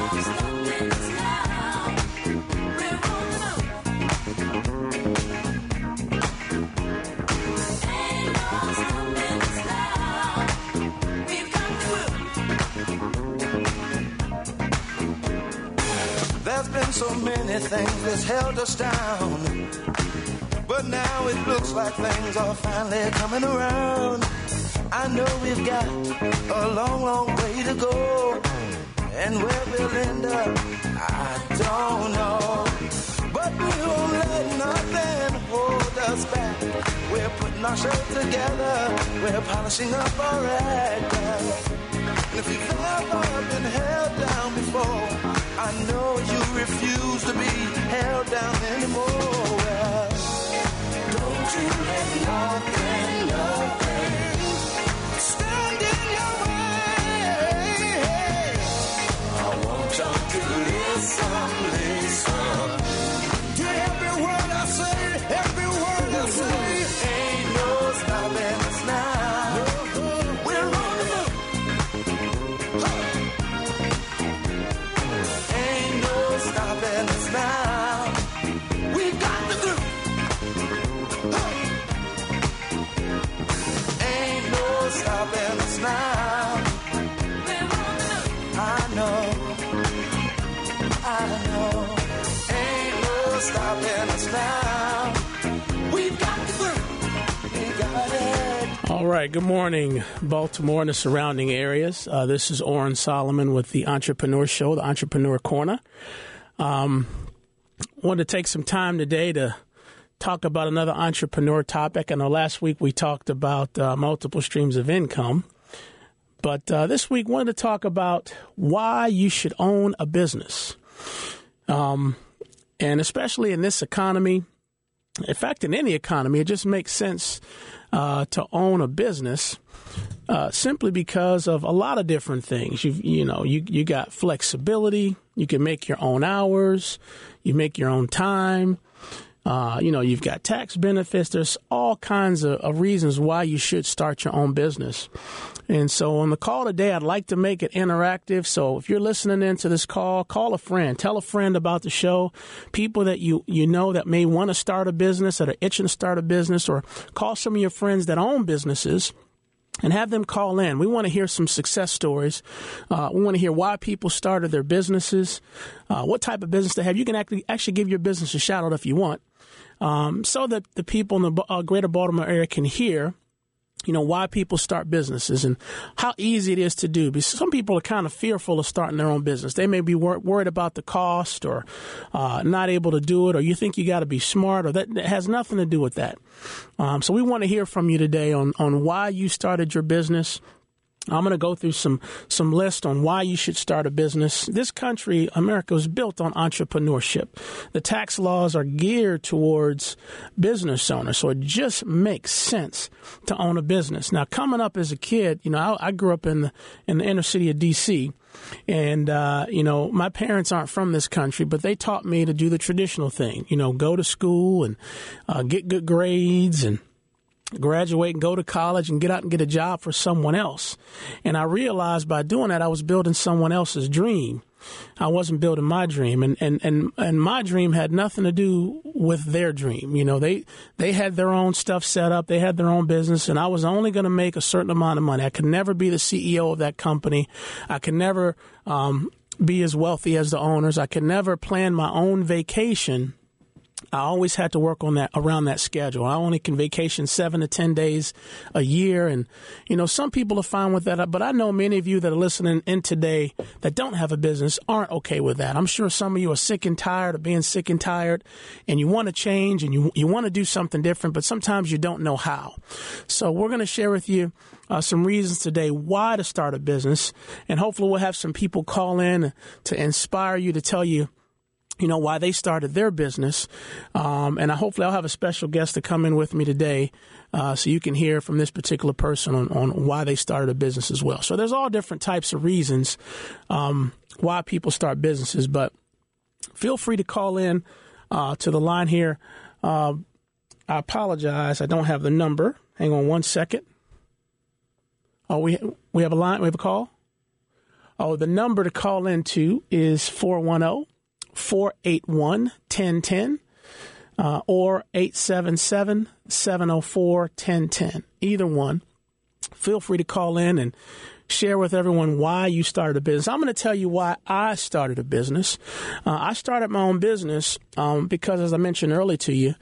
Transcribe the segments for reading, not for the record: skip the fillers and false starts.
There's been so many things that's held us down, but now it looks like things are finally coming around. I know we've got a long, long way to go, and where we'll end up, I don't know. But we won't let nothing hold us back. We're putting our show together, we're polishing up our act. And if you've ever been held down before, I know you refuse to be held down anymore. Well, don't you let nothing stand in your way. I want y'all to listen. To every word I say, every word I say. Ain't no stopping us now. We're on the move. Ain't no stopping us now. We got the groove. Ain't no stopping us now. I know. Ain't no stopping us now. We've got the groove. We got it. All right. Good morning, Baltimore and the surrounding areas. This is Orrin Solomon with the Entrepreneur Show, the Entrepreneur Corner. Wanted to take some time today to talk about another entrepreneur topic. I know last week we talked about multiple streams of income, but this week wanted to talk about why you should own a business. And especially in this economy, in fact, in any economy, it just makes sense to own a business simply because of a lot of different things. You got flexibility. You can make your own hours. You make your own time. You've got tax benefits. There's all kinds of reasons why you should start your own business. And so on the call today, I'd like to make it interactive. So if you're listening into this call, call a friend, tell a friend about the show, people that you know that may want to start a business, that are itching to start a business, or call some of your friends that own businesses and have them call in. We want to hear some success stories. We want to hear why people started their businesses, what type of business they have. You can actually give your business a shout out if you want, so that the people in the greater Baltimore area can hear why people start businesses and how easy it is to do. Because some people are kind of fearful of starting their own business. They may be worried about the cost or not able to do it, or you think you got to be smart, or that has nothing to do with that. So we want to hear from you today on why you started your business. I'm going to go through some list on why you should start a business. This country, America, was built on entrepreneurship. The tax laws are geared towards business owners, so it just makes sense to own a business. Now, coming up as a kid, I grew up in the inner city of D.C., and, my parents aren't from this country, but they taught me to do the traditional thing, go to school and get good grades and graduate and go to college and get out and get a job for someone else. And I realized by doing that, I was building someone else's dream. I wasn't building my dream, and my dream had nothing to do with their dream. They had their own stuff set up. They had their own business, and I was only going to make a certain amount of money. I could never be the CEO of that company. I could never be as wealthy as the owners. I could never plan my own vacation. I always had to work on that, around that schedule. I only can vacation 7 to 10 days a year. And, some people are fine with that. But I know many of you that are listening in today that don't have a business aren't okay with that. I'm sure some of you are sick and tired of being sick and tired, and you want to change and you want to do something different, but sometimes you don't know how. So we're going to share with you some reasons today why to start a business. And hopefully we'll have some people call in to inspire you, to tell you, why they started their business. And hopefully I'll have a special guest to come in with me today so you can hear from this particular person on why they started a business as well. So there's all different types of reasons why people start businesses, but feel free to call in to the line here. I apologize. I don't have the number. Hang on one second. Oh, we have a line. We have a call. Oh, the number to call into is 410-481-1010 or 877-704-1010. Either one. Feel free to call in and share with everyone why you started a business. I'm going to tell you why I started a business. I started my own business because, as I mentioned earlier to you,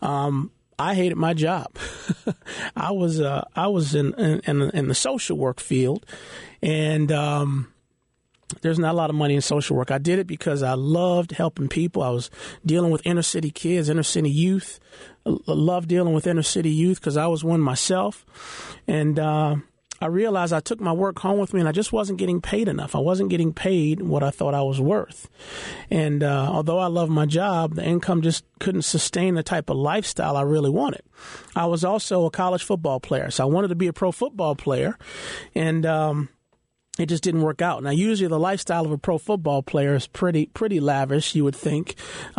I hated my job. I was in the social work field, and there's not a lot of money in social work. I did it because I loved helping people. I was dealing with inner city kids, inner city youth. I loved dealing with inner city youth because I was one myself, and I realized I took my work home with me, and I just wasn't getting paid enough. I wasn't getting paid what I thought I was worth. And although I loved my job, the income just couldn't sustain the type of lifestyle I really wanted. I was also a college football player, so I wanted to be a pro football player, and it just didn't work out. Now, usually the lifestyle of a pro football player is pretty lavish, you would think.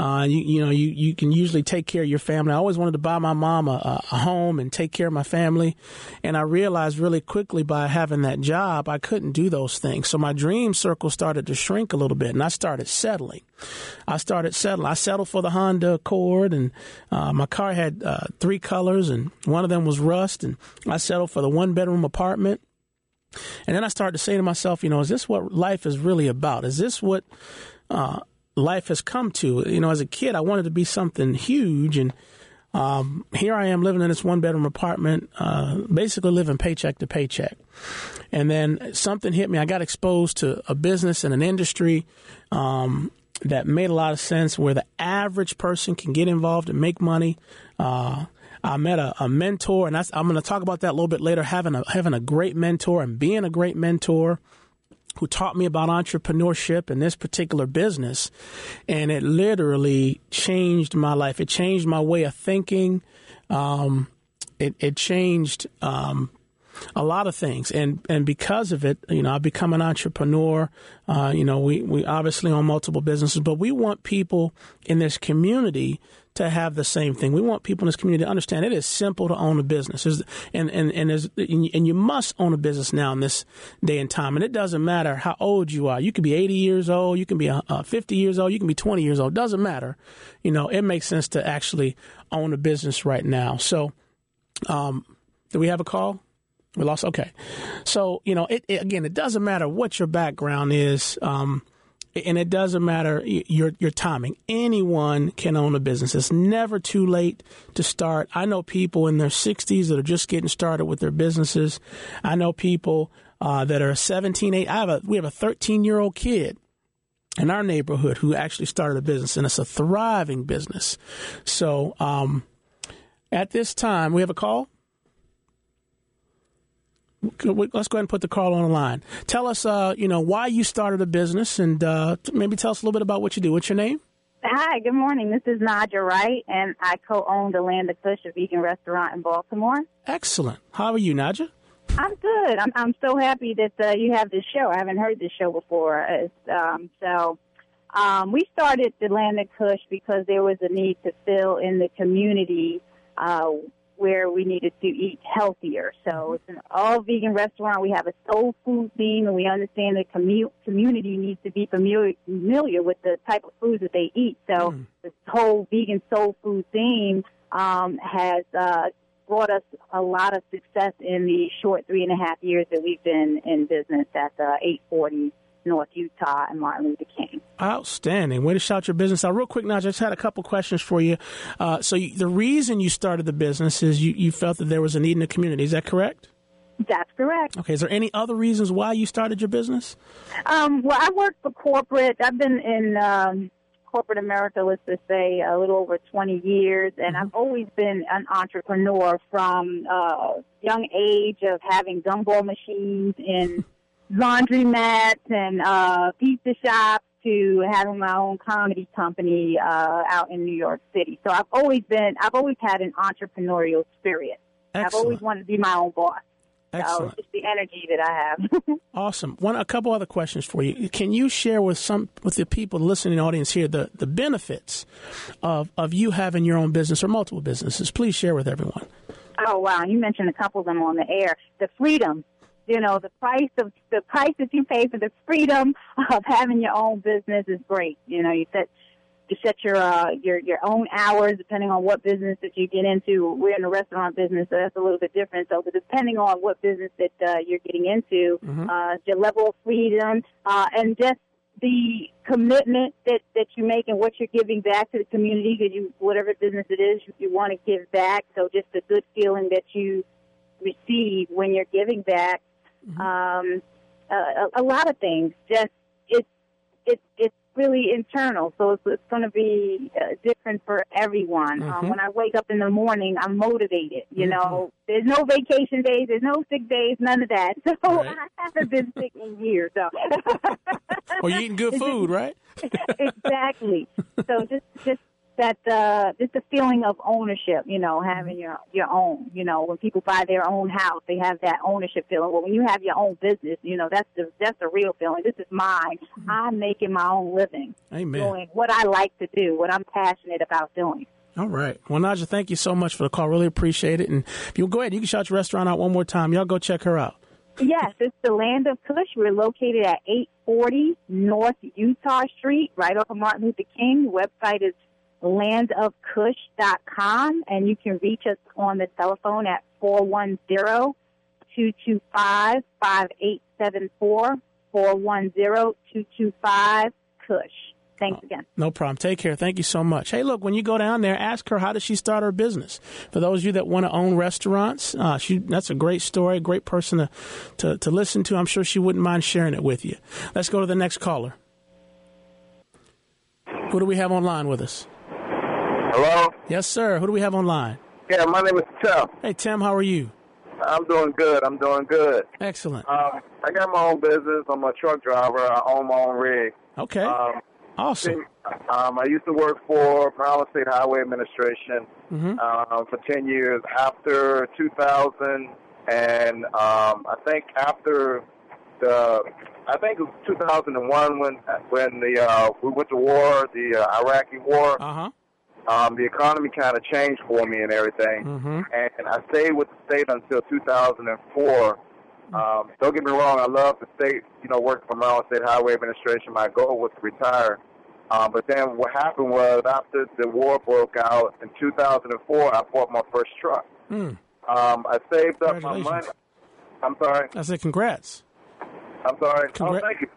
You can usually take care of your family. I always wanted to buy my mom a home and take care of my family. And I realized really quickly by having that job, I couldn't do those things. So my dream circle started to shrink a little bit, and I started settling. I settled for the Honda Accord, and my car had 3 colors, and one of them was rust. And I settled for the 1-bedroom apartment. And then I started to say to myself, is this what life is really about? Is this what life has come to? As a kid, I wanted to be something huge. And here I am living in this 1-bedroom apartment, basically living paycheck to paycheck. And then something hit me. I got exposed to a business and an industry that made a lot of sense, where the average person can get involved and make money. I met a mentor, and I'm going to talk about that a little bit later, having a great mentor and being a great mentor who taught me about entrepreneurship in this particular business. And it literally changed my life. It changed my way of thinking. It changed a lot of things. And because of it, I've become an entrepreneur. We obviously own multiple businesses, but we want people in this community to have the same thing. We want people in this community to understand it is simple to own a business. And you must own a business now in this day and time. And it doesn't matter how old you are. You could be 80 years old. You can be 50 years old. You can be 20 years old. Doesn't matter. It makes sense to actually own a business right now. So, do we have a call? We lost. Okay. So, it doesn't matter what your background is. And it doesn't matter your timing. Anyone can own a business. It's never too late to start. I know people in their 60s that are just getting started with their businesses. I know people that are 17, 8. We have a 13-year-old kid in our neighborhood who actually started a business, and it's a thriving business. So at this time, we have a call. Let's go ahead and put the call on the line. Tell us, why you started a business, and maybe tell us a little bit about what you do. What's your name? Hi, good morning. This is Nadja Wright, and I co-own the Land of Kush, a vegan restaurant in Baltimore. Excellent. How are you, Nadja? I'm good. I'm so happy that you have this show. I haven't heard this show before. We started the Land of Kush because there was a need to fill in the community where we needed to eat healthier. So it's an all-vegan restaurant. We have a soul food theme, and we understand the community needs to be familiar with the type of foods that they eat. So this whole vegan soul food theme has brought us a lot of success in the short 3.5 years that we've been in business at 840 North Utah and Martin Luther King. Outstanding. Way to shout your business out. Real quick, now, I just had a couple questions for you. The reason you started the business is you felt that there was a need in the community. Is that correct? That's correct. Okay. Is there any other reasons why you started your business? Well, I work for corporate. I've been in corporate America, let's just say, a little over 20 years, and I've always been an entrepreneur from young age of having gumball machines and laundromats and pizza shops to having my own comedy company out in New York City. So I've always had an entrepreneurial spirit. Excellent. I've always wanted to be my own boss. Excellent. So it's the energy that I have. Awesome. A couple other questions for you. Can you share with the people, the listening audience here, the benefits of you having your own business or multiple businesses? Please share with everyone. Oh, wow. You mentioned a couple of them on the air. The freedom You know, the price that you pay for the freedom of having your own business is great. You know, you set your own hours depending on what business that you get into. We're in the restaurant business, so that's a little bit different. So depending on what business that you're getting into, your level of freedom and just the commitment that you make and what you're giving back to the community, because whatever business it is, you want to give back. So just the good feeling that you receive when you're giving back. A lot of things. Just it's really internal, so it's going to be different for everyone. When I wake up in the morning, I'm motivated. You know, there's no vacation days, there's no sick days, none of that. So I haven't been sick in years. So. Well, you're eating good food, right? Exactly. So just that just the feeling of ownership, you know, having your own. You know, when people buy their own house, they have that ownership feeling. Well, when you have your own business, you know, that's the real feeling. This is mine. I'm making my own living. Amen. Doing what I like to do, what I'm passionate about doing. All right. Well, Naja, thank you so much for the call. Really appreciate it. And if you'll go ahead, you can shout your restaurant out one more time. Y'all go check her out. Yes, it's the Land of Kush. We're located at 840 North Utah Street, right off of Martin Luther King. The website is landofkush.com, and you can reach us on the telephone at 410-225-5874, 410-225-KUSH. Thanks again. No problem. Take care. Thank you so much. Hey, look, when you go down there, ask her how did she start her business. For those of you that want to own restaurants, that's a great story, a great person to listen to. I'm sure she wouldn't mind sharing it with you. Let's go to the next caller. Who do we have online with us? Hello? Yes, sir. Who do we have online? Yeah, my name is Tim. Hey, Tim, how are you? I'm doing good. Excellent. I got my own business. I'm a truck driver. I own my own rig. Okay. Awesome. I used to work for Maryland State Highway Administration for 10 years. After 2000, and I think it was 2001 when we went to war, the Iraqi war. The economy kind of changed for me and everything, and I stayed with the state until 2004. Don't get me wrong, I love the state, working for Maryland State Highway Administration. My goal was to retire. But then what happened was after the war broke out in 2004, I bought my first truck. I saved up my money. I'm sorry? I said congrats. I'm sorry. Oh, thank you.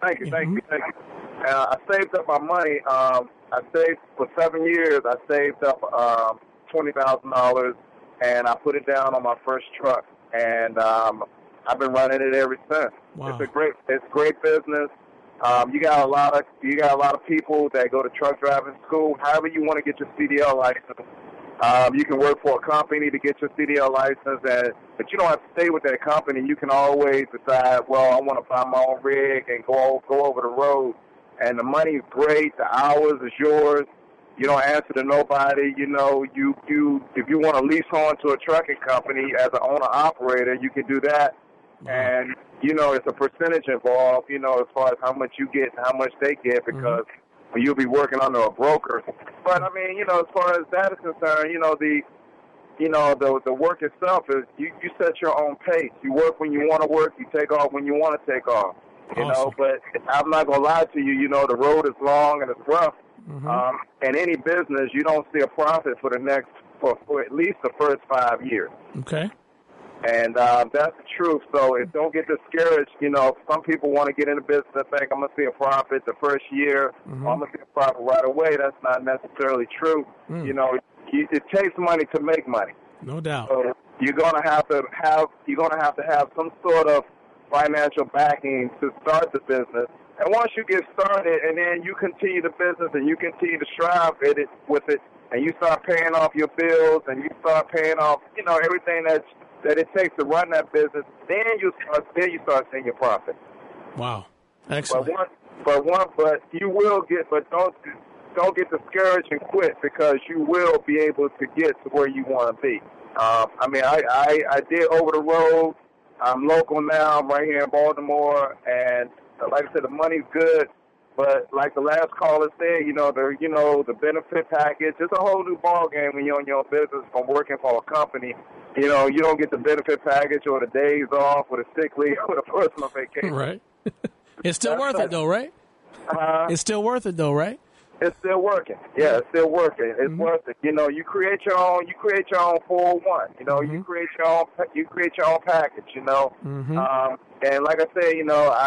I saved up my money. I saved for 7 years. I saved up $20,000, and I put it down on my first truck. And I've been running it ever since. Wow. It's great business. You got a lot of people that go to truck driving school. However you want to get your CDL license, you can work for a company to get your CDL license, but you don't have to stay with that company. You can always decide, well, I want to buy my own rig and go over the road. And the money's great. The hours is yours. You don't answer to nobody. You if you want to lease on to a trucking company as an owner-operator, you can do that. And, it's a percentage involved, as far as how much you get and how much they get, because you'll be working under a broker. But, I mean, as far as that is concerned, the work itself is you set your own pace. You work when you want to work. You take off when you want to take off. Awesome. But I'm not going to lie to you, the road is long and it's rough. In any business, you don't see a profit for for at least the first 5 years. Okay. And that's the truth. So don't get discouraged. Some people want to get into business and think, I'm going to see a profit the first year. I'm going to see a profit right away. That's not necessarily true. It takes money to make money. No doubt. So you're going to have to have some sort of financial backing to start the business. And once you get started, and then you continue the business and you continue to strive with it, and you start paying off your bills and you start paying off, everything that it takes to run that business, then you start seeing your profit. Wow, excellent. But you will get, but don't get discouraged and quit, because you will be able to get to where you want to be. I did over the road. I'm local now. I'm right here in Baltimore, and like I said, the money's good. But like the last caller said, the benefit package, it's a whole new ball game when you're in your business from working for a company. You don't get the benefit package or the days off or the sick leave or the personal vacation. Right. It's still worth it, though, right? It's still worth it, though, right? It's still working. Yeah, it's still working. It's worth it. You create your own 401. You create your own package, and like I said,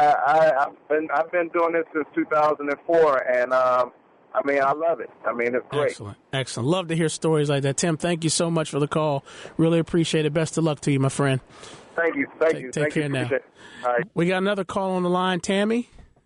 I've been doing this since 2004, and I love it. It's great. Excellent. Love to hear stories like that. Tim, thank you so much for the call. Really appreciate it. Best of luck to you, my friend. Thank you. Take care now. All right. We got another call on the line. Tammy?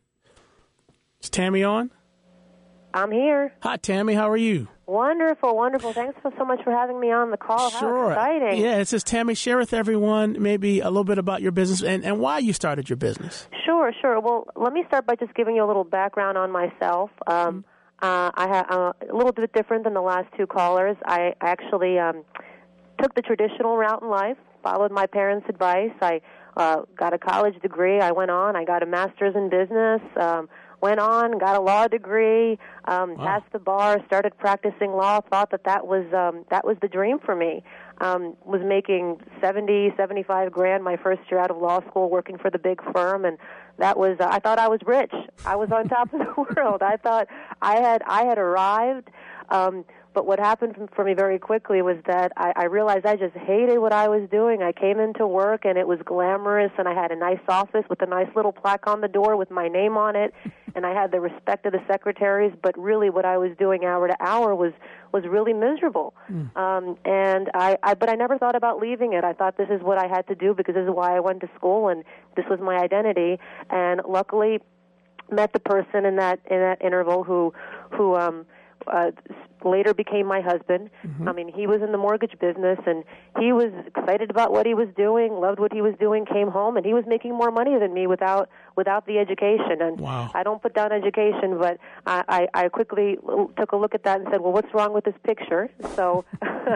Is Tammy on? I'm here. Hi, Tammy. How are you? Wonderful. Thanks so much for having me on the call. Sure. How exciting. Yeah, it says, Tammy, share with everyone maybe a little bit about your business and why you started your business. Sure. Well, let me start by just giving you a little background on myself. I'm a little bit different than the last two callers. I actually took the traditional route in life, followed my parents' advice. I got a college degree. I went on. I got a master's in business. Went on, got a law degree, passed the bar, started practicing law. Thought that was the dream for me. Was making $75 grand my first year out of law school, working for the big firm, and that was. I thought I was rich. I was on top of the world. I thought I had arrived. But what happened for me very quickly was that I realized I just hated what I was doing. I came into work, and it was glamorous, and I had a nice office with a nice little plaque on the door with my name on it, and I had the respect of the secretaries, but really what I was doing hour to hour was really miserable. But I never thought about leaving it. I thought this is what I had to do because this is why I went to school, and this was my identity. And luckily met the person in that interval who later became my husband. He was in the mortgage business, and he was excited about what he was doing, loved what he was doing, came home, and he was making more money than me without the education. And wow. I don't put down education, but I quickly took a look at that and said, well, what's wrong with this picture? So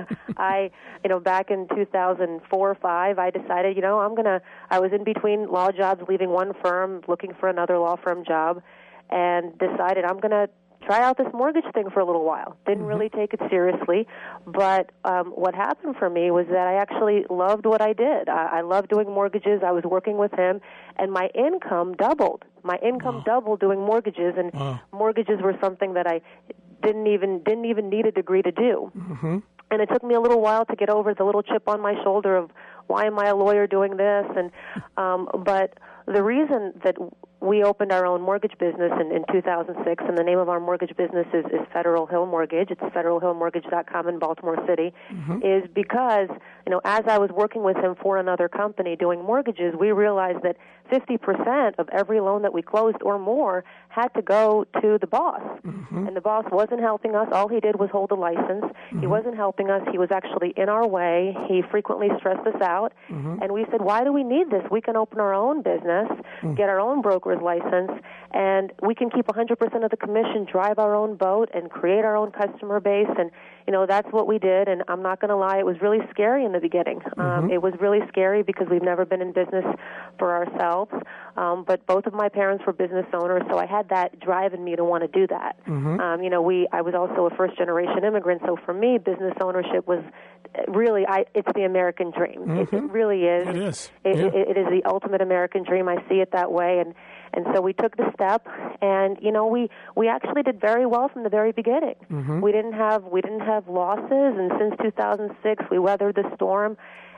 back in 2004 or 5, I decided, I was in between law jobs, leaving one firm, looking for another law firm job, and decided I'm going to try out this mortgage thing for a little while. Didn't really take it seriously, but what happened for me was that I actually loved what I did. I loved doing mortgages. I was working with him, and my income doubled. My income doubled doing mortgages, and mortgages were something that I didn't even need a degree to do. And it took me a little while to get over the little chip on my shoulder of why am I a lawyer doing this? And but the reason that we opened our own mortgage business in 2006, and the name of our mortgage business is Federal Hill Mortgage. It's federalhillmortgage.com in Baltimore City, is because, as I was working with him for another company doing mortgages, we realized that 50% of every loan that we closed or more had to go to the boss. And the boss wasn't helping us. All he did was hold a license. He wasn't helping us. He was actually in our way. He frequently stressed us out. And we said, why do we need this? We can open our own business, get our own broker's license, and we can keep 100% of the commission, drive our own boat, and create our own customer base. And, that's what we did. And I'm not going to lie, it was really scary in the beginning. It was really scary because we've never been in business for ourselves. But both of my parents were business owners, so I had that drive in me to want to do that. I was also a first-generation immigrant, so for me, business ownership was really, it's the American dream. It really is. It is. It is the ultimate American dream. I see it that way, and so we took the step, and we actually did very well from the very beginning. We didn't have losses, and since 2006, we weathered the storm.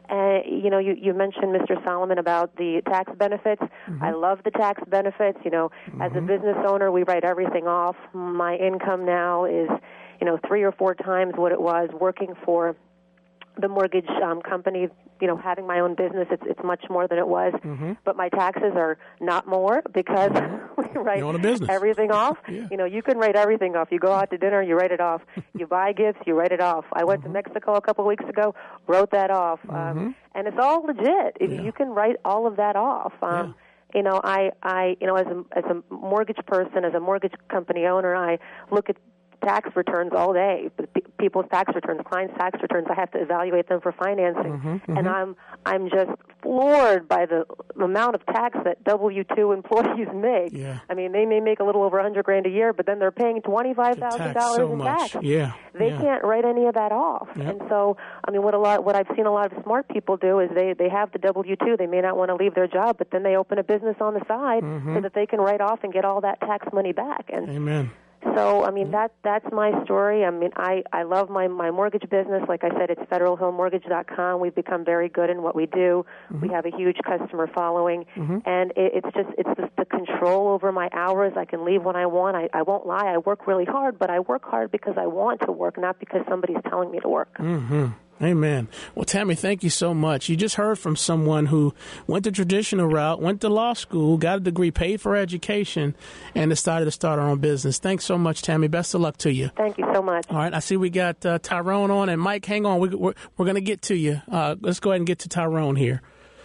You mentioned, Mr. Solomon, about the tax benefits. I love the tax benefits. As a business owner, we write everything off. My income now is, 3 or 4 times what it was working for the mortgage company. Having my own business, it's much more than it was. But my taxes are not more because we write everything off. You can write everything off. You go out to dinner, you write it off. You buy gifts, you write it off. I went to Mexico a couple of weeks ago, wrote that off. And it's all legit. You can write all of that off. I as a mortgage person, as a mortgage company owner, I look at tax returns all day, people's tax returns, clients' tax returns. I have to evaluate them for financing, and I'm just floored by the amount of tax that W-2 employees make. Yeah. I mean, they may make a little over $100,000 a year, but then they're paying $25,000 in tax. Yeah. They can't write any of that off. Yep. And so, I mean, what I've seen a lot of smart people do is they have the W-2. They may not want to leave their job, but then they open a business on the side so that they can write off and get all that tax money back. And Amen. so, I mean, that's my story. I mean, I love my mortgage business. Like I said, it's federalhomemortgage.com. We've become very good in what we do. We have a huge customer following, and it's just the control over my hours. I can leave when I want. I won't lie. I work really hard, but I work hard because I want to work, not because somebody's telling me to work. Amen. Well, Tammy, thank you so much. You just heard from someone who went the traditional route, went to law school, got a degree, paid for education, and decided to start her own business. Thanks so much, Tammy. Best of luck to you. Thank you so much. All right. I see we got Tyrone on, and Mike, hang on. We're going to get to you. Let's go ahead and get to Tyrone here.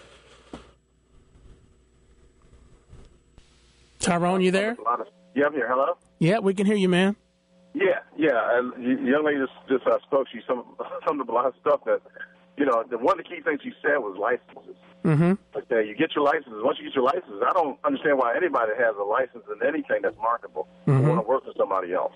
Tyrone, you there? Yeah, I'm here. Hello? Yeah, we can hear you, man. Yeah. And the young lady just spoke to you some of the lot of stuff that, one of the key things she said was licenses. Okay, you get your licenses. Once you get your licenses, I don't understand why anybody has a license in anything that's marketable and want to work for somebody else.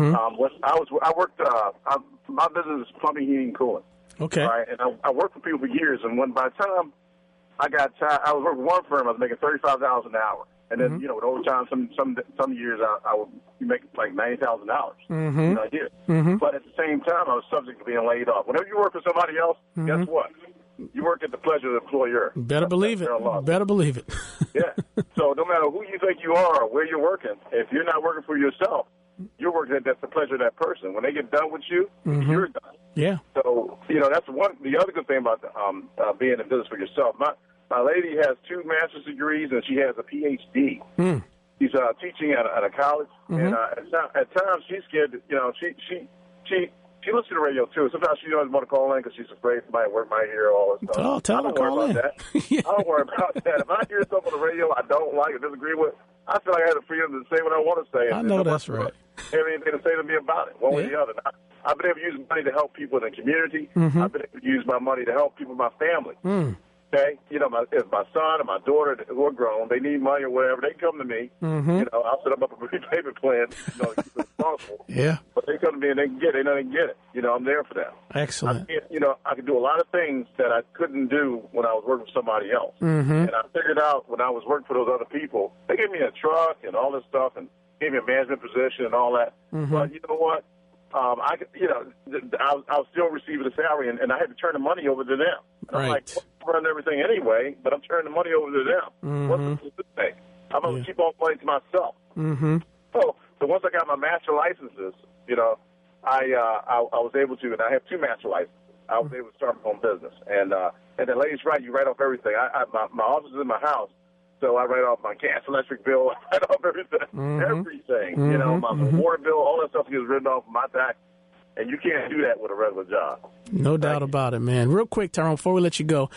My business is plumbing, heating, and cooling. Okay. Right, and I worked for people for years, and by the time I got tired, I was working for one firm. I was making $35 an hour. And then, with overtime, some years I would make like $90,000 a year. But at the same time, I was subject to being laid off. Whenever you work for somebody else, guess what? You work at the pleasure of the employer. Better believe it. Better believe it. Yeah. So no matter who you think you are or where you're working, if you're not working for yourself, you're working at the pleasure of that person. When they get done with you, you're done. Yeah. So, that's the other good thing about being in business for yourself. My lady has 2 master's degrees, and she has a Ph.D. She's teaching at a college, and at times she's scared. She listens to the radio too. Sometimes she doesn't want to call in because she's afraid somebody work might hear all this stuff. Tell her to call in. I don't worry about that. If I hear something on the radio I don't like or disagree with, I feel like I have the freedom to say what I want to say. I know that's right. Have anything to say to me about it, one way or the other. I've been able to use money to help people in the community. I've been able to use my money to help people in my family. Okay, if my son or my daughter who are grown, they need money or whatever, they come to me. I'll set them up a repayment plan, to keep it responsible. Yeah. But they come to me and they can get it. They know they can get it. I'm there for them. Excellent. I can do a lot of things that I couldn't do when I was working for somebody else. And I figured out when I was working for those other people, they gave me a truck and all this stuff and gave me a management position and all that. But you know what? I was still receiving a salary, and I had to turn the money over to them. And I'm like, well, I run everything anyway, but I'm turning the money over to them. What's the thing? I'm going to keep all the money to myself. So once I got my master licenses, I was able to, and I have 2 master licenses. I was able to start my own business. And the lady's right, you write off everything. My office is in my house. So I write off my gas, electric bill, I write off everything. My water bill, all that stuff gets written off my tax. And you can't do that with a regular job. No doubt about it, man. Real quick, Tyrone, before we let you go,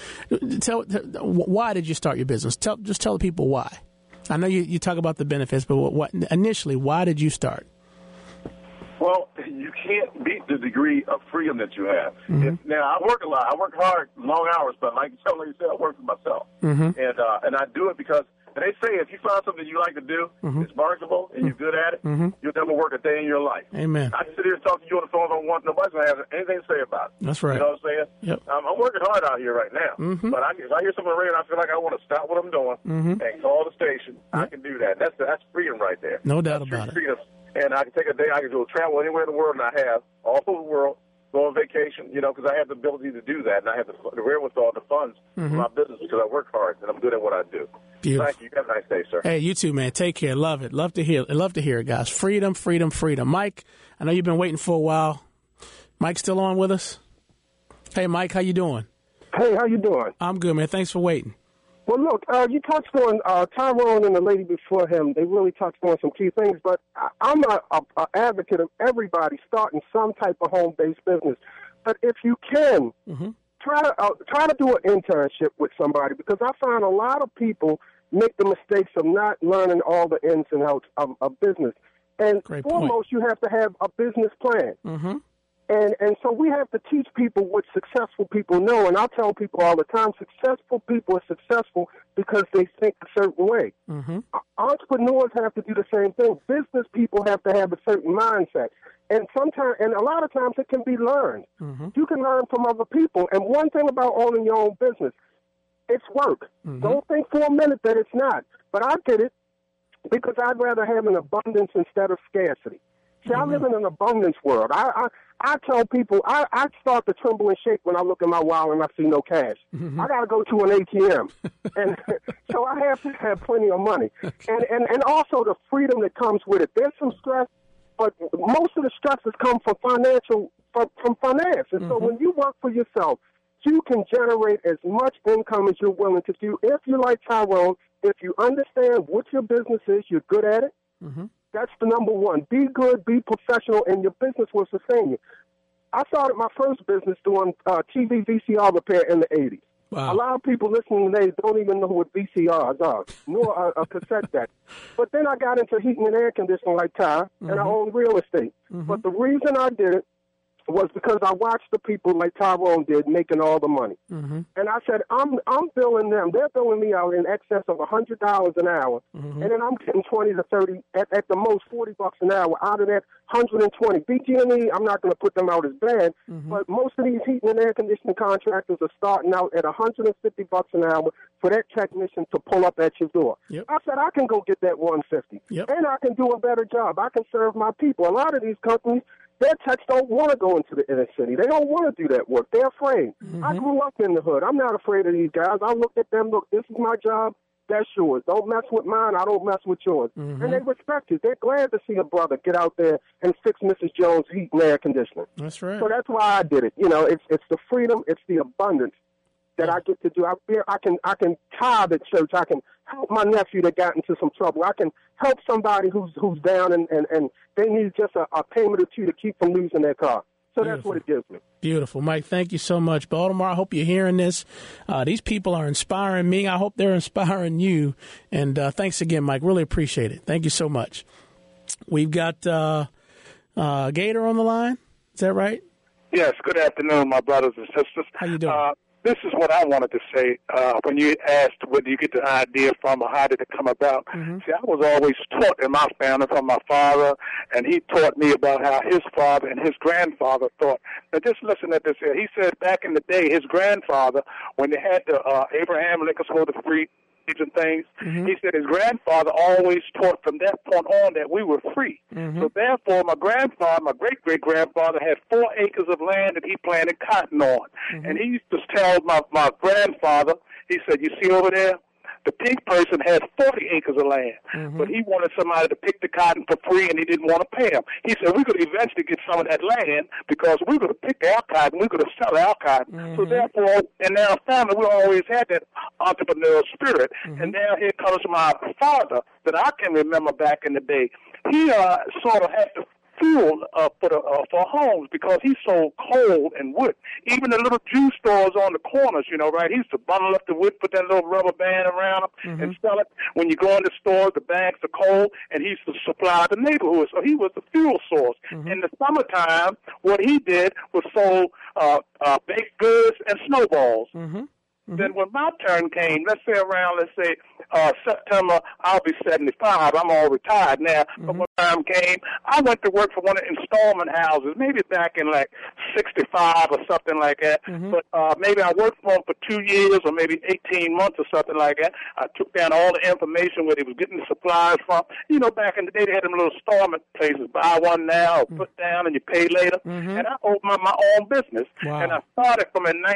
why did you start your business? Just tell the people why. I know you talk about the benefits, but initially, why did you start? Well, you can't beat the degree of freedom that you have. Now, I work a lot. I work hard, long hours, but like you said, I work for myself. And I do it because, and they say if you find something you like to do, it's marketable, and you're good at it, you'll never work a day in your life. Amen. I can sit here and talk to you on the phone. Nobody's going to have anything to say about it. That's right. You know what I'm saying? Yep. I'm working hard out here right now. But if I hear something on the radio and I feel like I want to stop what I'm doing and call the station, I can do that. That's freedom right there. No doubt about it. Freedom. And I can take a day, I can go travel anywhere in the world, and I have all over the world, go on vacation, because I have the ability to do that, and I have the wherewithal, the funds for my business because I work hard, and I'm good at what I do. Beautiful. Thank you. Have a nice day, sir. Hey, you too, man. Take care. Love it. Love to hear it, guys. Freedom, freedom, freedom. Mike, I know you've been waiting for a while. Mike still on with us? Hey, Mike, how you doing? Hey, how you doing? I'm good, man. Thanks for waiting. Well, look, you touched on Tyrone and the lady before him. They really touched on some key things, but I'm an advocate of everybody starting some type of home-based business. But if you can, try to do an internship with somebody, because I find a lot of people make the mistakes of not learning all the ins and outs of business. And Great foremost, point. you have to have a business plan. Mm-hmm. And so we have to teach people what successful people know. And I tell people all the time, successful people are successful because they think a certain way. Mm-hmm. Entrepreneurs have to do the same thing. Business people have to have a certain mindset. And sometimes, and a lot of times, it can be learned. Mm-hmm. You can learn from other people. And one thing about owning your own business, it's work. Mm-hmm. Don't think for a minute that it's not. But I did it because I'd rather have an abundance instead of scarcity. See, I live in an abundance world. I tell people, I start to tremble and shake when I look at my wallet and I see no cash. Mm-hmm. I got to go to an ATM. And so I have to have plenty of money. And also the freedom that comes with it. There's some stress, but most of the stresses come from from finance. And so when you work for yourself, you can generate as much income as you're willing to do. If you like Tyrone, if you understand what your business is, you're good at it. Mm-hmm. That's the number one. Be good, be professional, and your business will sustain you. I started my first business doing TV VCR repair in the 80s. Wow. A lot of people listening today don't even know what VCRs are, nor a cassette deck. But then I got into heating and air conditioning like Ty, and I own real estate. But the reason I did it was because I watched the people like Tyrone did making all the money. And I said, I'm billing them. They're billing me out in excess of $100 an hour. And then I'm getting 20 to 30, at the most $40 an hour. Out of that, 120. BG&E, I'm not going to put them out as bad, but most of these heating and air conditioning contractors are starting out at $150 an hour for that technician to pull up at your door. Yep. I said, I can go get that 150. Yep. And I can do a better job. I can serve my people. A lot of these companies, their techs don't want to go into the inner city. They don't want to do that work. They're afraid. I grew up in the hood. I'm not afraid of these guys. I look at them, look, this is my job. That's yours. Don't mess with mine. I don't mess with yours. And they respect you. They're glad to see a brother get out there and fix Mrs. Jones' heat and air conditioning. That's right. So that's why I did it. You know, it's the freedom, it's the abundance that I get to do. I can tithe at church. I can help my nephew that got into some trouble. I can help somebody who's down and they need just a payment or two to keep from losing their car. So that's what it gives me. Beautiful. Mike, thank you so much. Baltimore, I hope you're hearing this. These people are inspiring me. I hope they're inspiring you. And thanks again, Mike. Really appreciate it. Thank you so much. We've got Gator on the line. Is that right? Yes. Good afternoon, my brothers and sisters. How you doing? This is what I wanted to say when you asked where do you get the idea from or how did it come about. See, I was always taught in my family from my father, and he taught me about how his father and his grandfather thought. Now, just listen at this here. He said back in the day, his grandfather, when they had the Abraham Lincoln's for the free and things, he said his grandfather always taught from that point on that we were free. So therefore, my grandfather, my great-great-grandfather, had 4 acres of land that he planted cotton on. And he used to tell my grandfather, he said, you see over there, the pink person had 40 acres of land, but he wanted somebody to pick the cotton for free, and he didn't want to pay him. He said, we're going to eventually get some of that land because we're going to pick our cotton, we're going to sell our cotton. So therefore, in our family, we always had that entrepreneurial spirit. And now here comes my father that I can remember back in the day. He sort of had to fuel for homes because he sold coal and wood. Even the little juice stores on the corners, you know, right? He used to bundle up the wood, put that little rubber band around them, and sell it. When you go in the stores, the bags of coal, and he used to supply the neighborhood. So he was the fuel source. In the summertime, what he did was sold baked goods and snowballs. Then when my turn came, let's say around, September, I'll be 75. I'm all retired now. But when time came, I went to work for one of the installment houses, maybe back in like 65 or something like that. But maybe I worked for them for 2 years or maybe 18 months or something like that. I took down all the information where they was getting the supplies from. You know, back in the day, they had them little installment places, buy one now or put down and you pay later. And I opened up my own business. Wow. And I started from in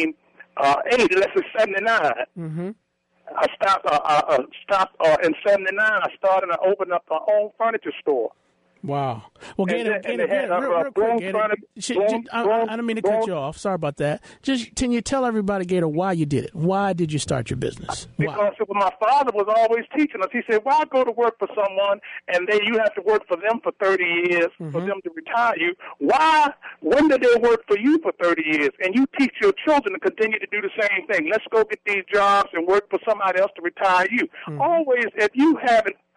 79. I stopped in 79. I started and opened up my own furniture store. Wow. Well, Gator, real quick, Gator, I don't mean to cut you off. Sorry about that. Just can you tell everybody, Gator, why you did it? Why did you start your business? Because my father was always teaching us. He said, why go to work for someone and then you have to work for them for 30 years for them to retire you? Why? When did they work for you for 30 years? And you teach your children to continue to do the same thing. Let's go get these jobs and work for somebody else to retire you. Always, if you haven't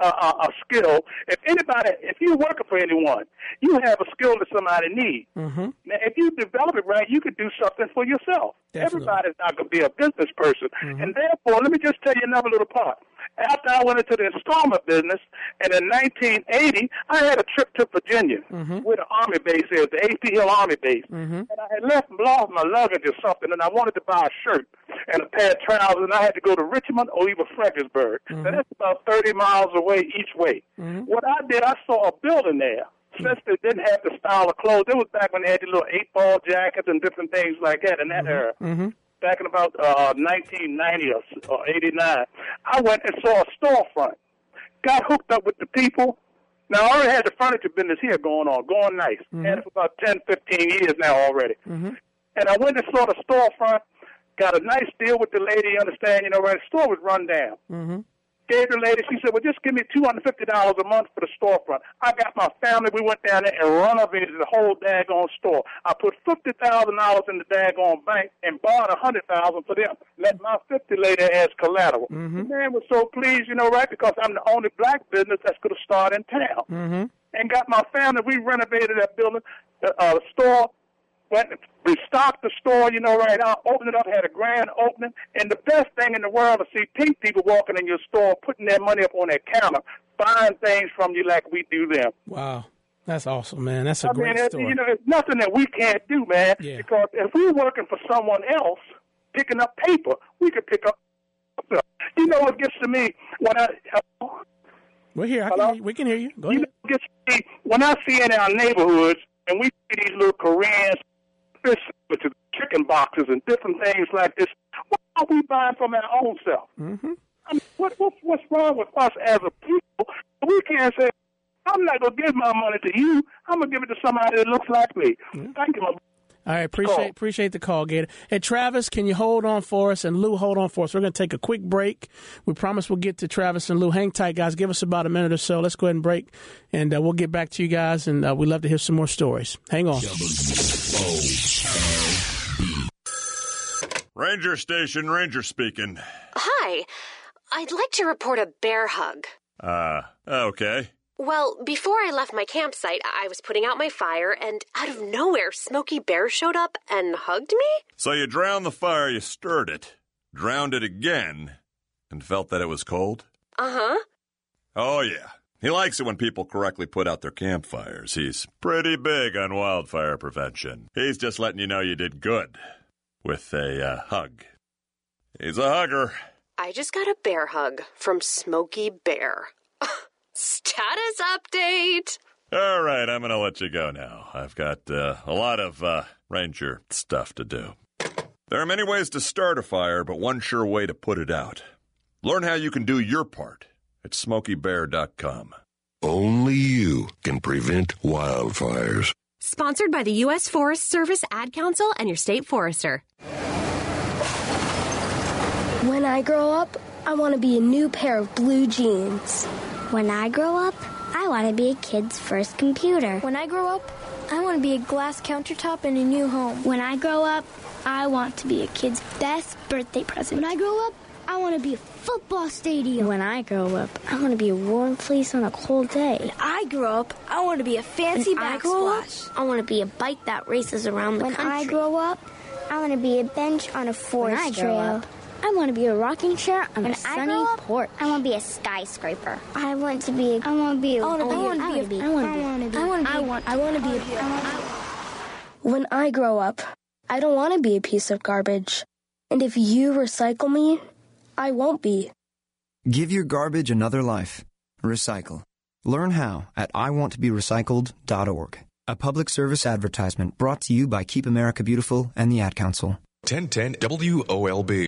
a skill. If you're working for anyone, you have a skill that somebody needs. Mm-hmm. Now, if you develop it right, you could do something for yourself. Definitely. Everybody's not going to be a business person. Mm-hmm. And therefore, let me just tell you another little part. After I went into the installment business, and in 1980, I had a trip to Virginia where the Army base is, the A.P. Hill Army base. And I had lost my luggage or something, and I wanted to buy a shirt and a pair of trousers, and I had to go to Richmond or even Fredericksburg. Now, that's about 30 miles away each way. What I did, I saw a building there. Since they didn't have the style of clothes, it was back when they had the little 8-ball jackets and different things like that in that era. Back in about 1990 or 89, I went and saw a storefront. Got hooked up with the people. Now, I already had the furniture business here going nice. Had it for about 10, 15 years now already. And I went and saw the storefront, got a nice deal with the lady, understand, right? The store was run down. Gave the lady, she said, well, just give me $250 a month for the storefront. I got my family, we went down there and renovated the whole daggone store. I put $50,000 in the daggone bank and borrowed $100,000 for them. Let my 50 lady as collateral. The man was so pleased, right, because I'm the only black business that's going to start in town. And got my family, we renovated that building, store, went and restocked the store, right out, opened it up, had a grand opening. And the best thing in the world to see pink people walking in your store, putting their money up on their counter, buying things from you like we do them. Wow. That's awesome, man. That's a great story. It's nothing that we can't do, man, because if we're working for someone else, picking up paper, we could pick up stuff. You know what gets to me when we're here. We can hear you. Go ahead. Know what gets to me when I see in our neighborhoods and we see these little Koreans, fish with chicken boxes and different things like this. Why are we buying from our own self? I mean, what's wrong with us as a people? We can't say, I'm not going to give my money to you. I'm going to give it to somebody that looks like me. Thank you, my All right, appreciate the call, Gator. Hey, Travis, can you hold on for us? And Lou, hold on for us. We're going to take a quick break. We promise we'll get to Travis and Lou. Hang tight, guys. Give us about a minute or so. Let's go ahead and break, and we'll get back to you guys, and we'd love to hear some more stories. Hang on. Ranger Station, Ranger speaking. Hi. I'd like to report a bear hug. Okay. Well, before I left my campsite, I was putting out my fire, and out of nowhere, Smokey Bear showed up and hugged me? So you drowned the fire, you stirred it, drowned it again, and felt that it was cold? Uh-huh. Oh, yeah. He likes it when people correctly put out their campfires. He's pretty big on wildfire prevention. He's just letting you know you did good with a hug. He's a hugger. I just got a bear hug from Smokey Bear. Status update. All right, I'm going to let you go now. I've got a lot of ranger stuff to do. There are many ways to start a fire, but one sure way to put it out. Learn how you can do your part at SmokeyBear.com. Only you can prevent wildfires. Sponsored by the U.S. Forest Service, Ad Council, and your state forester. When I grow up, I want to be a new pair of blue jeans. When I grow up, I want to be a kid's first computer. When I grow up, I want to be a glass countertop in a new home. When I grow up, I want to be a kid's best birthday present. When I grow up, I want to be a football stadium. When I grow up, I want to be a warm fleece on a cold day. When I grow up, I want to be a fancy backsplash. I want to be a bike that races around the country. When I grow up, I want to be a bench on a forest trail. I want to be a rocking chair on a sunny porch. I want to be a skyscraper. I want to be. When I grow up, I don't want to be a piece of garbage. And if you recycle me, I won't be. Give your garbage another life. Recycle. Learn how at iwanttoberecycled.org. A public service advertisement brought to you by Keep America Beautiful and the Ad Council. 1010 WOLB.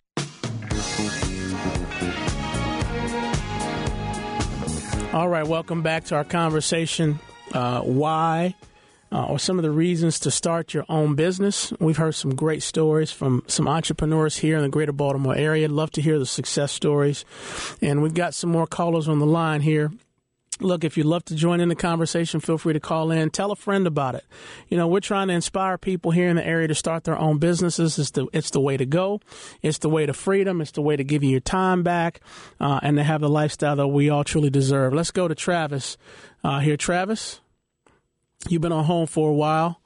All right, welcome back to our conversation. Why or some of the reasons to start your own business. We've heard some great stories from some entrepreneurs here in the greater Baltimore area. Love to hear the success stories. And we've got some more callers on the line here. Look, if you'd love to join in the conversation, feel free to call in. Tell a friend about it. You know, we're trying to inspire people here in the area to start their own businesses. It's the way to go. It's the way to freedom. It's the way to give you your time back and to have the lifestyle that we all truly deserve. Let's go to Travis here. Travis, you've been on Home for a while.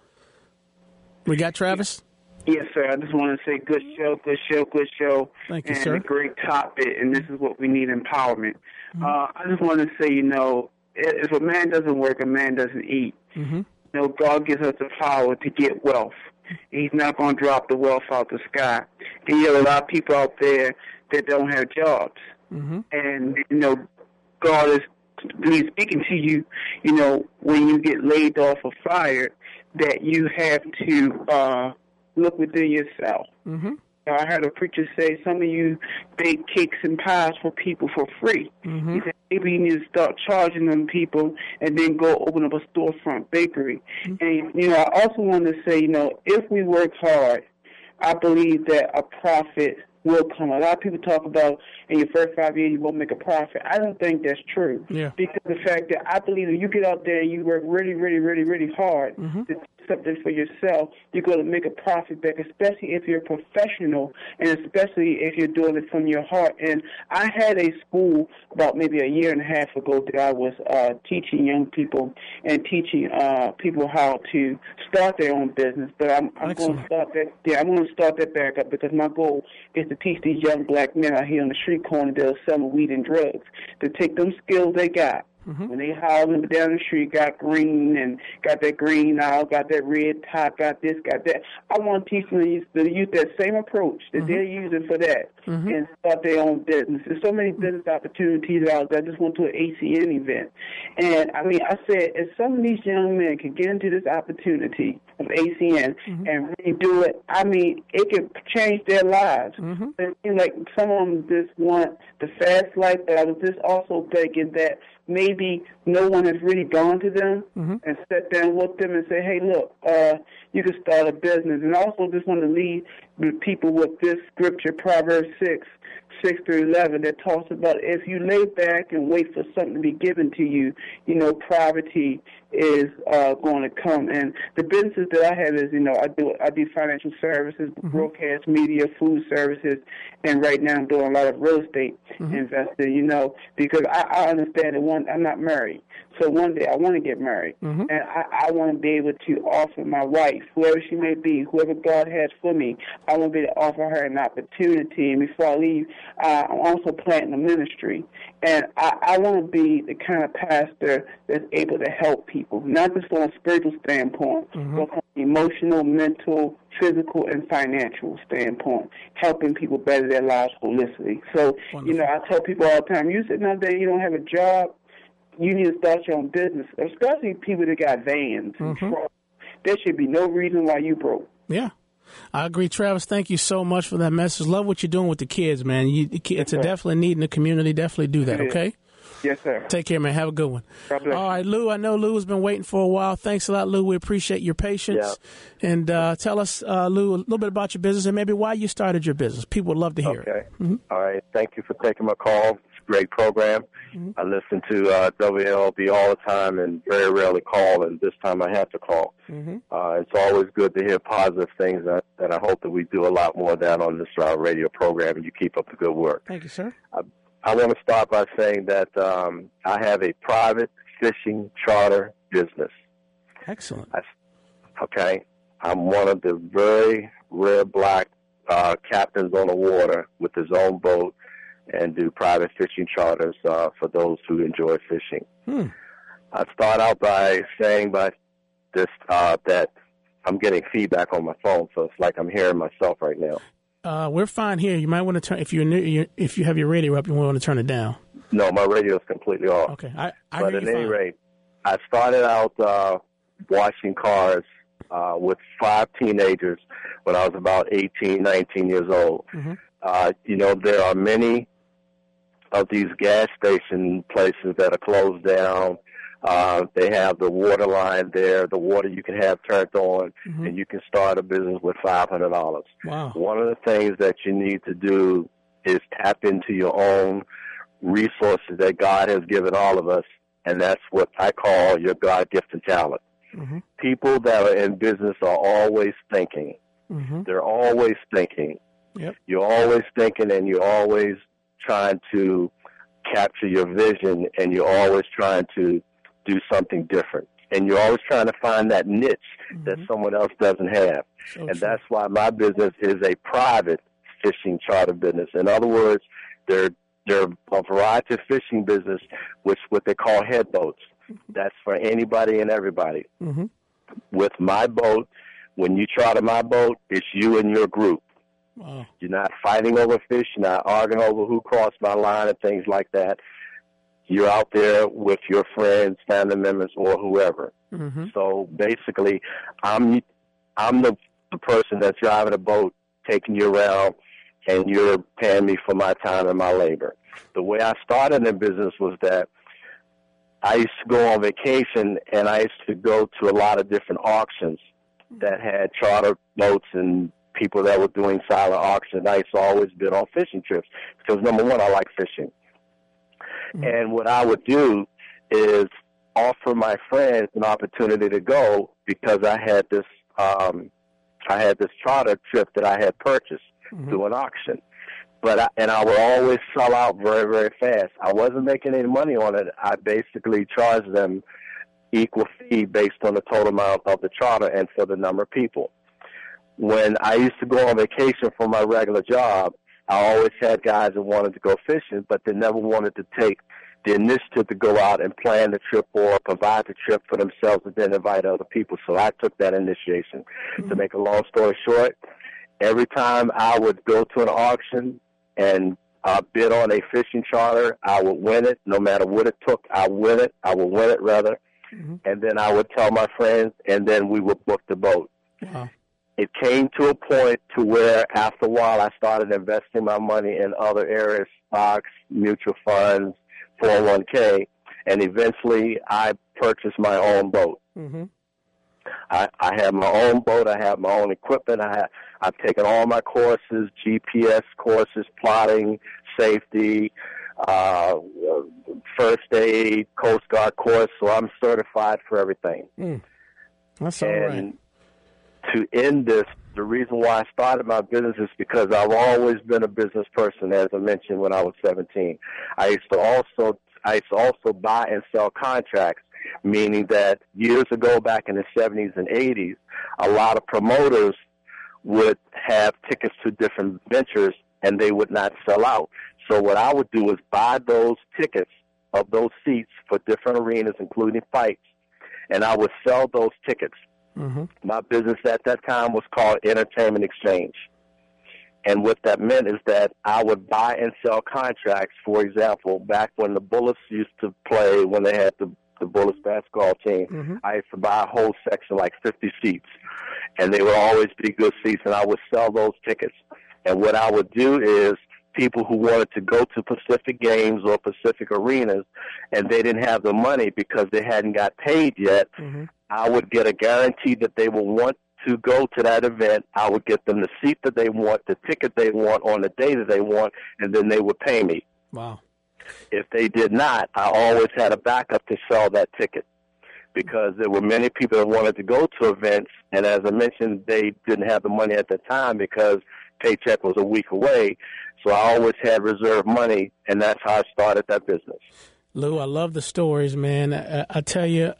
We got Travis? Yes, sir. I just want to say good show. Thank you, and sir. a great topic, and this is what we need, empowerment. I just want to say, if a man doesn't work, a man doesn't eat. God gives us the power to get wealth. He's not going to drop the wealth out the sky. And you have a lot of people out there that don't have jobs. And, God is He's speaking to you, when you get laid off or fired, that you have to look within yourself. I heard a preacher say some of you bake cakes and pies for people for free. He said maybe you need to start charging them people and then go open up a storefront bakery. And, I also want to say, if we work hard, I believe that a profit will come. A lot of people talk about in your first 5 years you won't make a profit. I don't think that's true. Because the fact that I believe that you get out there and you work really, really, really, really hard to do something for yourself, you're going to make a profit back, especially if you're a professional and especially if you're doing it from your heart. And I had a school about maybe a year and a half ago that I was teaching young people and teaching people how to start their own business. But I'm going to start that. Yeah, I'm going to start that back up because my goal is to teach these young black men out here on the street corner that are selling weed and drugs to take them skills they got. When they haul them down the street, got green and got that green out, got that red top, got this, got that. I want to teach them to use that same approach that they're using for that and start their own business. There's so many business opportunities out there. I just went to an ACN event. And, I said, if some of these young men can get into this opportunity of ACN and really do it, it could change their lives. It seems like some of them just want the fast life, but I was just also thinking that maybe no one has really gone to them and sat down with them and say, hey, look, you can start a business. And I also just want to leave the people with this scripture, Proverbs 6:6-11, that talks about if you lay back and wait for something to be given to you, poverty is going to come. And the businesses that I have is, I do financial services, broadcast media, food services, and right now I'm doing a lot of real estate investing, because I understand that I'm not married. So one day I want to get married, and I want to be able to offer my wife, whoever she may be, whoever God has for me, I want to be able to offer her an opportunity. And before I leave, I'm also planting a ministry, and I want to be the kind of pastor that's able to help people, not just from a spiritual standpoint, but from an emotional, mental, physical, and financial standpoint, helping people better their lives holistically. So, I tell people all the time, you sitting out there, you don't have a job, you need to start your own business, especially people that got vans. There should be no reason why you broke. Yeah. I agree, Travis. Thank you so much for that message. Love what you're doing with the kids, man. It's a definitely need in the community. Definitely do that, okay? Yes, sir. Take care, man. Have a good one. God bless. All right, Lou, I know Lou has been waiting for a while. Thanks a lot, Lou. We appreciate your patience. Yeah. And tell us, Lou, a little bit about your business and maybe why you started your business. People would love to hear it. All right. Thank you for taking my call. It's a great program. I listen to WLB all the time and very rarely call, and this time I have to call. It's always good to hear positive things, and I hope that we do a lot more of that on this radio program, and you keep up the good work. Thank you, sir. I want to start by saying that I have a private fishing charter business. Excellent. Okay. I'm one of the very rare black captains on the water with his own boat and do private fishing charters for those who enjoy fishing. I start out by saying that I'm getting feedback on my phone, so it's like I'm hearing myself right now. We're fine here. You might want to turn if you have your radio up, you want to turn it down. No, my radio is completely off. Okay, I but at any rate, I started out washing cars with 5 teenagers when I was about 18, 19 years old. There are many of these gas station places that are closed down. They have the water line there, the water you can have turned on, and you can start a business with $500. Wow. One of the things that you need to do is tap into your own resources that God has given all of us and that's what I call your God-gifted talent. Mm-hmm. People that are in business are always thinking. Mm-hmm. They're always thinking. Yep. You're always thinking, and you're always trying to capture your vision, and you're always trying to do something different. And you're always trying to find that niche that someone else doesn't have. So and true. that's why my business is a private fishing charter business. In other words, there are a variety of fishing business, which what they call head boats. That's for anybody and everybody. Mm-hmm. With my boat, when you charter my boat, it's you and your group. Wow. You're not fighting over fish. You're not arguing over who crossed my line and things like that. You're out there with your friends, family members, or whoever. Mm-hmm. So basically, I'm the person that's driving a boat, taking you around, and you're paying me for my time and my labor. The way I started in business was that I used to go on vacation, and I used to go to a lot of different auctions that had charter boats and people that were doing silent auctions. I used to always bid on fishing trips because, number one, I like fishing. Mm-hmm. And what I would do is offer my friends an opportunity to go because I had this charter trip that I had purchased through an auction. But I would always sell out very, very fast. I wasn't making any money on it. I basically charged them equal fee based on the total amount of the charter and for the number of people. When I used to go on vacation for my regular job, I always had guys that wanted to go fishing, but they never wanted to take the initiative to go out and plan the trip or provide the trip for themselves and then invite other people. So I took that initiation. To make a long story short, every time I would go to an auction and bid on a fishing charter, I would win it. No matter what it took, I would win it rather. Mm-hmm. And then I would tell my friends, and then we would book the boat. Wow. It came to a point to where after a while I started investing my money in other areas, stocks, mutual funds, 401k, and eventually I purchased my own boat. Mm-hmm. I have my own boat. I have my own equipment. I've taken all my courses, GPS courses, plotting, safety, first aid, Coast Guard course, so I'm certified for everything. That's all right. And to end this, the reason why I started my business is because I've always been a business person, as I mentioned, when I was 17. I used to also buy and sell contracts, meaning that years ago, back in the 70s and 80s, a lot of promoters would have tickets to different ventures, and they would not sell out. So what I would do is buy those tickets of those seats for different arenas, including fights, and I would sell those tickets. Mm-hmm. My business at that time was called Entertainment Exchange. And what that meant is that I would buy and sell contracts. For example, back when the Bullets used to play, when they had the Bullets basketball team, I used to buy a whole section, like 50 seats. And they would always be good seats, and I would sell those tickets. And what I would do is people who wanted to go to Pacific Games or Pacific Arenas, and they didn't have the money because they hadn't got paid yet, I would get a guarantee that they will want to go to that event. I would get them the seat that they want, the ticket they want, on the day that they want, and then they would pay me. Wow. If they did not, I always had a backup to sell that ticket because there were many people that wanted to go to events, and as I mentioned, they didn't have the money at the time because paycheck was a week away. So I always had reserve money, and that's how I started that business. Lou, I love the stories, man. I tell you,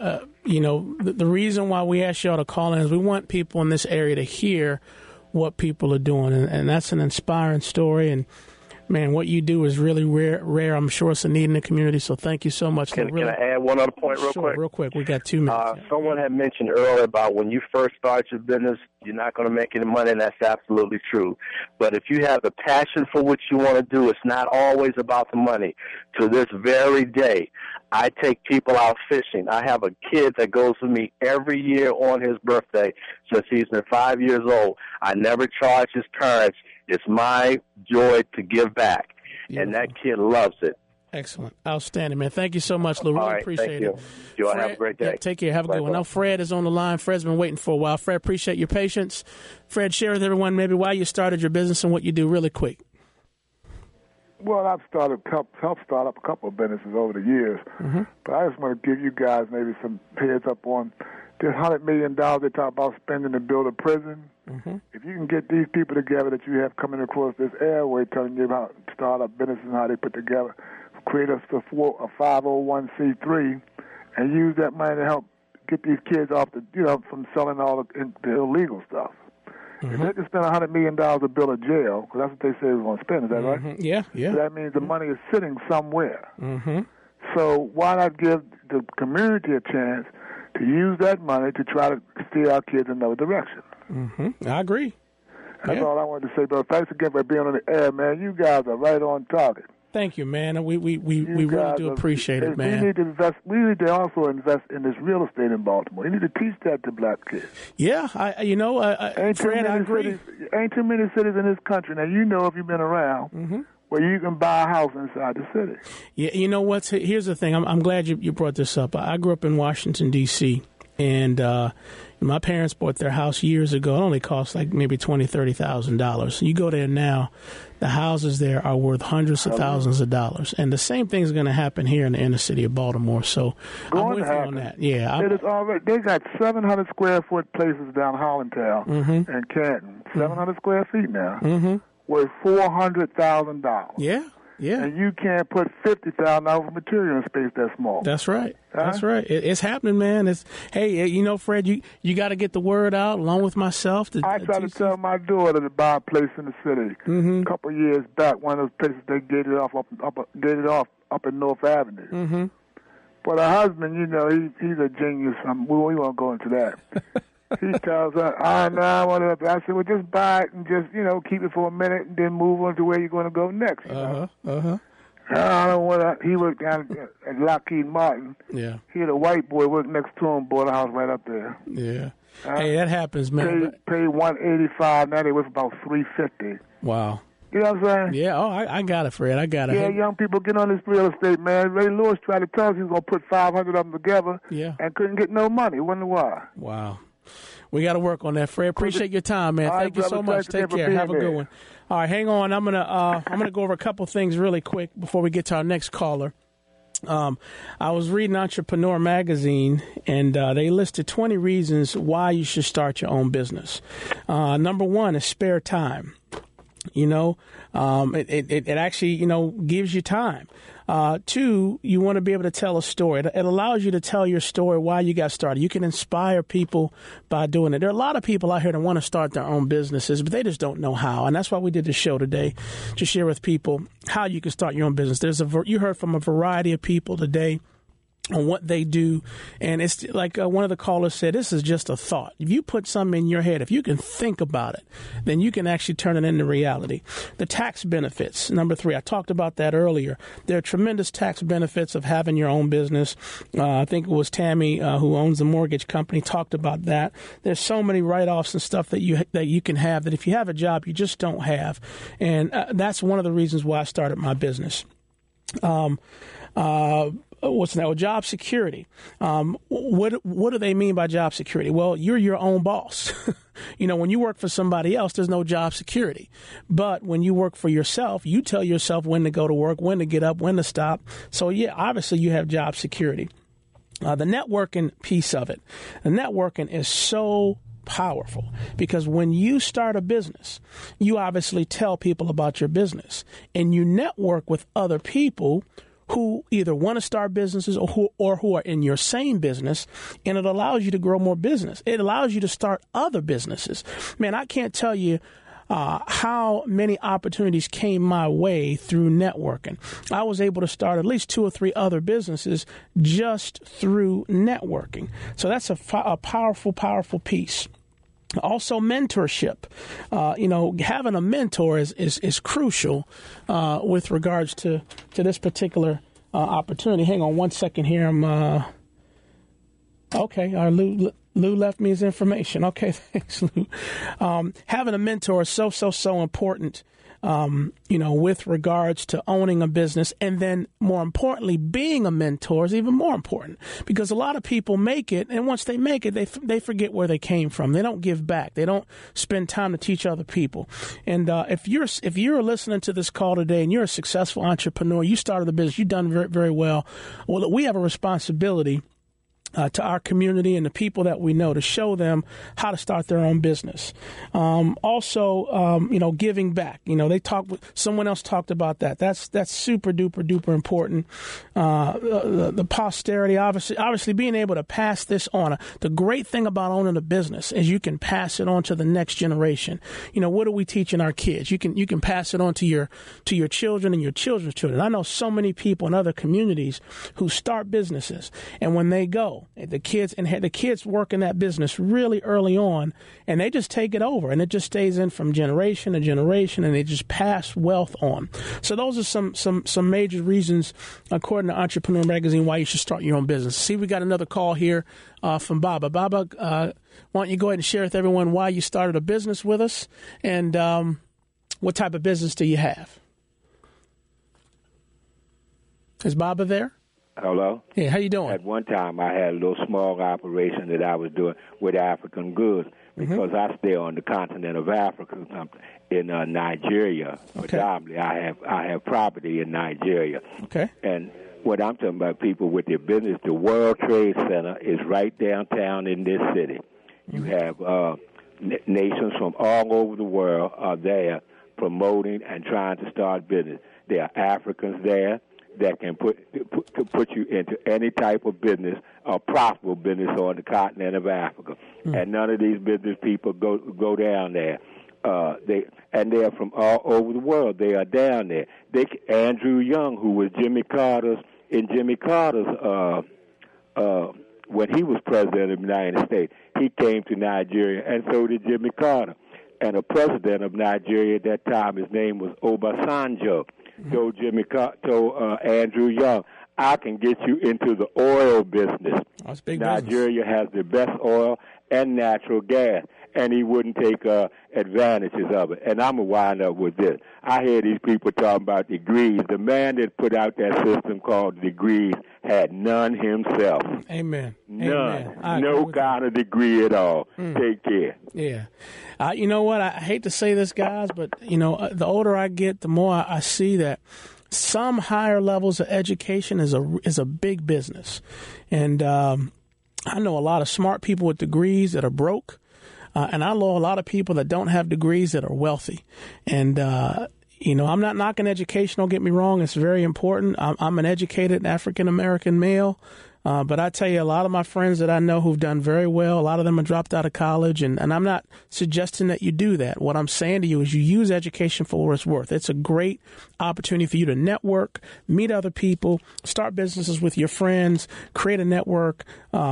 the reason why we ask y'all to call in is we want people in this area to hear what people are doing, and that's an inspiring story. And man, what you do is really rare. I'm sure it's a need in the community. So thank you so much. Can I add one other point real quick? Real quick. We got 2 minutes. Someone had mentioned earlier about when you first start your business, you're not going to make any money, and that's absolutely true. But if you have a passion for what you want to do, it's not always about the money. To this very day, I take people out fishing. I have a kid that goes with me every year on his birthday since he's been 5 years old. I never charge his parents. It's my joy to give back, and that kid loves it. Excellent. Outstanding, man. Thank you so much, Lou. Really appreciate it. You all have a great day. Yeah, take care. Have a good one. Now, Fred is on the line. Fred's been waiting for a while. Fred, appreciate your patience. Fred, share with everyone maybe why you started your business and what you do really quick. Well, I've helped start up a couple of businesses over the years, but I just want to give you guys maybe some heads up on this $100 million they talk about spending to build a prison. If you can get these people together that you have coming across this airway telling you about startup businesses and how they put together, create a 501c3, and use that money to help get these kids off from selling all the illegal stuff. If they can spend $100 million to build a jail, because that's what they say they're going to spend, is that right? Yeah. So that means the money is sitting somewhere. So why not give the community a chance to use that money to try to steer our kids in another direction? I agree. That's all I wanted to say, brother. Thanks again for being on the air, man. You guys are right on target. Thank you, man. We really do appreciate it, man. We need to also invest in this real estate in Baltimore. You need to teach that to black kids. Yeah, Fred, I agree. Ain't too many cities in this country. Now, if you've been around, where you can buy a house inside the city. Yeah, you know what? Here's the thing. I'm glad you brought this up. I grew up in Washington, D.C., and my parents bought their house years ago. It only cost like maybe $20,000, $30,000. You go there now, the houses there are worth hundreds of thousands of dollars. And the same thing is going to happen here in the inner city of Baltimore. So I'm with you on that. Yeah, it is already. They got 700 square foot places down Hollandtown and Canton. 700 square feet now. Worth $400,000. Yeah. And you can't put $50,000 of material in space that small. That's right. That's right. It's happening, man. Hey, Fred, you got to get the word out along with myself. I tried to tell my daughter to buy a place in the city a couple of years back. One of those places they gated off up in North Avenue. But her husband, he's a genius. We won't go into that. He tells her, I said, well, just buy it and just, keep it for a minute and then move on to where you're going to go next. I don't want to. He worked down at Lockheed Martin. Yeah. He had a white boy work next to him, bought a house right up there. Yeah. Hey, that happens, man. Paid $185. Now they worth about $350. Wow. You know what I'm saying? Yeah. Oh, I got it, Fred. I got it. Yeah, young people get on this real estate, man. Ray Lewis tried to tell us he was going to put 500 of them together. Yeah. And couldn't get no money. Wonder why. Wow. We got to work on that, Fred. Appreciate your time, man. Thank you so much. Take care. Have a good one. All right, hang on. I'm gonna go over a couple things really quick before we get to our next caller. I was reading Entrepreneur Magazine, and they listed 20 reasons why you should start your own business. Number one is spare time. It actually, gives you time. Two, you want to be able to tell a story. It allows you to tell your story why you got started. You can inspire people by doing it. There are a lot of people out here that want to start their own businesses, but they just don't know how. And that's why we did this show today, to share with people how you can start your own business. You heard from a variety of people today on what they do, and it's like one of the callers said, this is just a thought. If you put something in your head, if you can think about it, then you can actually turn it into reality. The tax benefits, number three, I talked about that earlier. There are tremendous tax benefits of having your own business. I think it was Tammy who owns the mortgage company talked about that. There's so many write-offs and stuff that you can have that if you have a job you just don't have, and that's one of the reasons why I started my business. What's that? Well, job security. What do they mean by job security? Well, you're your own boss. When you work for somebody else, there's no job security. But when you work for yourself, you tell yourself when to go to work, when to get up, when to stop. So, yeah, obviously you have job security. The networking piece of it. The networking is so powerful because when you start a business, you obviously tell people about your business and you network with other people who either want to start businesses or who are in your same business, and it allows you to grow more business. It allows you to start other businesses. Man, I can't tell you how many opportunities came my way through networking. I was able to start at least 2 or 3 other businesses just through networking. So that's a powerful, powerful piece. Also, mentorship. Having a mentor is crucial with regards to this particular opportunity. Hang on one second here. Okay. Lou left me his information. Okay, thanks, Lou. Having a mentor is so important with regards to owning a business, and then more importantly, being a mentor is even more important, because a lot of people make it, and once they make it, they forget where they came from. They don't give back. They don't spend time to teach other people. And if you're listening to this call today and you're a successful entrepreneur, you started a business, you've done very, very well. Well, we have a responsibility to our community and the people that we know to show them how to start their own business. Also, giving back. Someone else talked about that. That's super duper important. The posterity, obviously being able to pass this on. The great thing about owning a business is you can pass it on to the next generation. What are we teaching our kids? You can pass it on to your children and your children's children. I know so many people in other communities who start businesses, and when they go, the kids work in that business really early on, and they just take it over, and it just stays in from generation to generation, and they just pass wealth on. So those are some major reasons, according to Entrepreneur Magazine, why you should start your own business. See, we got another call here from Baba. Baba, why don't you go ahead and share with everyone why you started a business with us, and what type of business do you have? Is Baba there? Hello? Hey, how you doing? At one time, I had a little small operation that I was doing with African goods, because I stay on the continent of Africa in Nigeria. Okay. Predominantly, I have property in Nigeria. Okay. And what I'm talking about, people with their business, the World Trade Center is right downtown in this city. You have nations from all over the world are there promoting and trying to start business. There are Africans there that can put you into any type of business, or profitable business on the continent of Africa. And none of these business people go down there. They're from all over the world. They are down there. Andrew Young, who was Jimmy Carter's when he was president of the United States, he came to Nigeria, and so did Jimmy Carter. And the president of Nigeria at that time, his name was Obasanjo. Told Andrew Young, I can get you into the oil business. That's big Nigeria has the best oil and natural gas, and he wouldn't take advantages of it. And I'm going to wind up with this. I hear these people talking about degrees. The man that put out that system called degrees had none himself. Amen. None. Amen. No kind of degree at all. Take care. Yeah. You know what? I hate to say this, guys, but, the older I get, the more I see that some higher levels of education is a big business. And I know a lot of smart people with degrees that are broke. And I know a lot of people that don't have degrees that are wealthy. And, I'm not knocking education. Don't get me wrong. It's very important. I'm an educated African-American male. But I tell you, a lot of my friends that I know who've done very well, a lot of them have dropped out of college, and I'm not suggesting that you do that. What I'm saying to you is you use education for what it's worth. It's a great opportunity for you to network, meet other people, start businesses with your friends, create a network,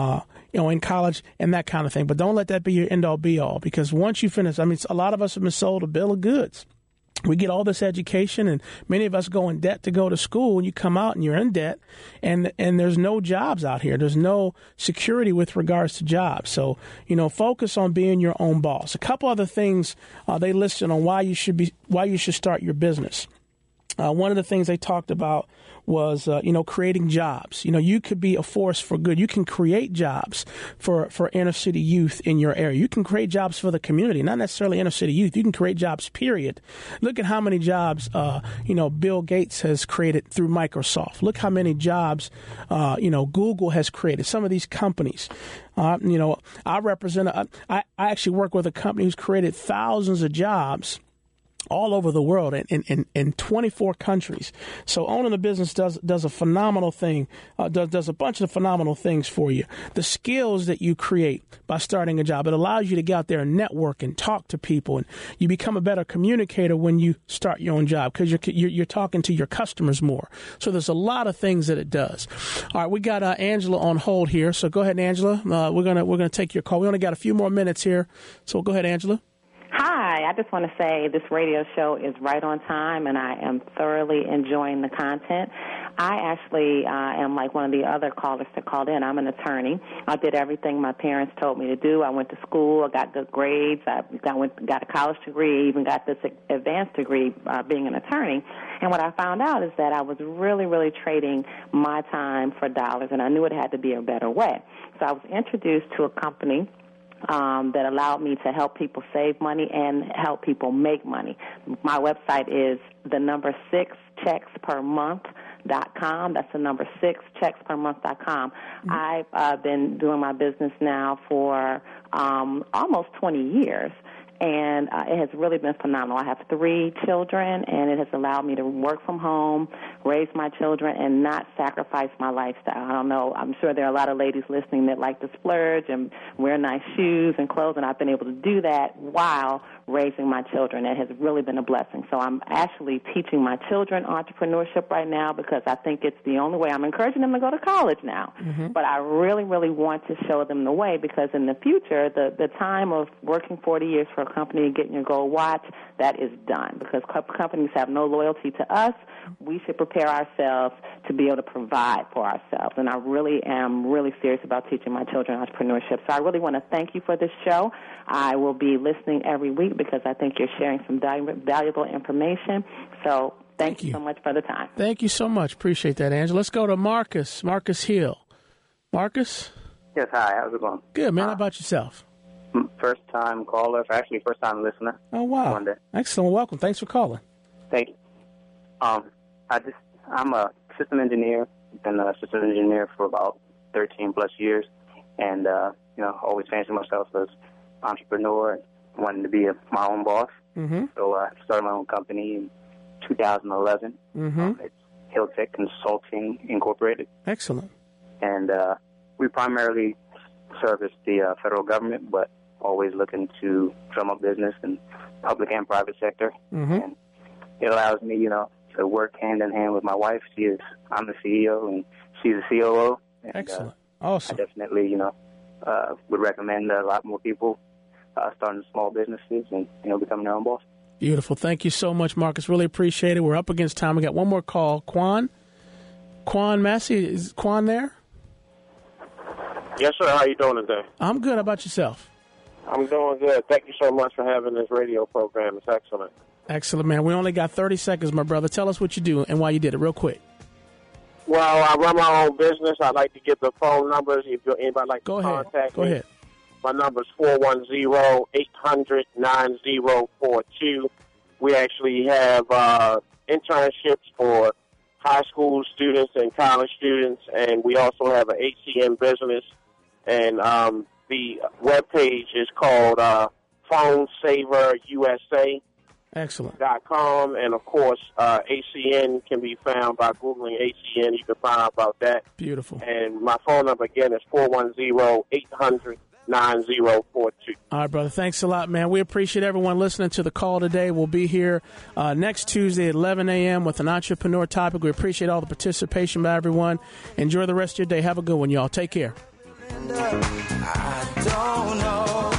in college and that kind of thing. But don't let that be your end-all, be-all, because once you finish, a lot of us have been sold a bill of goods. We get all this education, and many of us go in debt to go to school, and you come out and you're in debt, and there's no jobs out here. There's no security with regards to jobs. So, focus on being your own boss. A couple other things they listed on why you should start your business. One of the things they talked about was, creating jobs. You could be a force for good. You can create jobs for inner city youth in your area. You can create jobs for the community, not necessarily inner city youth. You can create jobs, period. Look at how many jobs, Bill Gates has created through Microsoft. Look how many jobs, Google has created. Some of these companies. I actually work with a company who's created thousands of jobs all over the world in 24 countries. So owning a business does a phenomenal thing, does a bunch of phenomenal things for you. The skills that you create by starting a job, it allows you to get out there and network and talk to people, and you become a better communicator when you start your own job because you're talking to your customers more. So there's a lot of things that it does. All right, we got Angela on hold here, so go ahead, Angela. We're gonna take your call. We only got a few more minutes here, so go ahead, Angela. Hi, I just want to say this radio show is right on time, and I am thoroughly enjoying the content. I actually am like one of the other callers that called in. I'm an attorney. I did everything my parents told me to do. I went to school. I got good grades. I got a college degree, even got this advanced degree being an attorney. And what I found out is that I was really, really trading my time for dollars, and I knew it had to be a better way. So I was introduced to a company that allowed me to help people save money and help people make money. My website is the number 6checkspermonth.com. That's the number 6checkspermonth.com. I've been doing my business now for almost 20 years. And it has really been phenomenal. I have 3 children, and it has allowed me to work from home, raise my children, and not sacrifice my lifestyle. I don't know. I'm sure there are a lot of ladies listening that like to splurge and wear nice shoes and clothes, and I've been able to do that while raising my children. It has really been a blessing. So I'm actually teaching my children entrepreneurship right now because I think it's the only way. I'm encouraging them to go to college now. Mm-hmm. But I really, really want to show them the way because in the future, the time of working 40 years for a company and getting your gold watch, that is done because companies have no loyalty to us. We should prepare ourselves to be able to provide for ourselves. And I really am really serious about teaching my children entrepreneurship. So I really want to thank you for this show. I will be listening every week because I think you're sharing some valuable information. So thank you so much for the time. Thank you so much. Appreciate that, Angela. Let's go to Marcus Hill. Marcus? Yes, hi. How's it going? Good, man. How about yourself? First-time caller. Actually, first-time listener. Oh, wow. Excellent. Welcome. Thanks for calling. Thank you. I'm a system engineer. Been a system engineer for about 13-plus years. And, always fancy myself as entrepreneur and wanting to be my own boss. Mm-hmm. So I started my own company in 2011. Mm-hmm. It's Hilltech Consulting Incorporated. Excellent. And we primarily service the federal government, but always looking to drum up business in public and private sector. Mm-hmm. And it allows me, to work hand in hand with my wife. I'm the CEO and she's the COO. And, excellent. Awesome. I definitely, would recommend a lot more people starting small businesses and, becoming their own boss. Beautiful. Thank you so much, Marcus. Really appreciate it. We're up against time. We got one more call. Quan Massey, is Quan there? Yes, sir. How you doing today? I'm good. How about yourself? I'm doing good. Thank you so much for having this radio program. It's excellent. Excellent, man. We only got 30 seconds, my brother. Tell us what you do and why you did it real quick. Well, I run my own business. I'd like to give the phone numbers if anybody like to contact me. Go ahead. My number is 410-800-9042. We actually have internships for high school students and college students, and we also have an HCM business. And the webpage is called PhoneSaverUSA. Excellent. .com, and of course, ACN can be found by Googling ACN. You can find out about that. Beautiful. And my phone number again is 410-800-9042. All right, brother. Thanks a lot, man. We appreciate everyone listening to the call today. We'll be here next Tuesday at 11 a.m. with an entrepreneur topic. We appreciate all the participation by everyone. Enjoy the rest of your day. Have a good one, y'all. Take care. I don't know.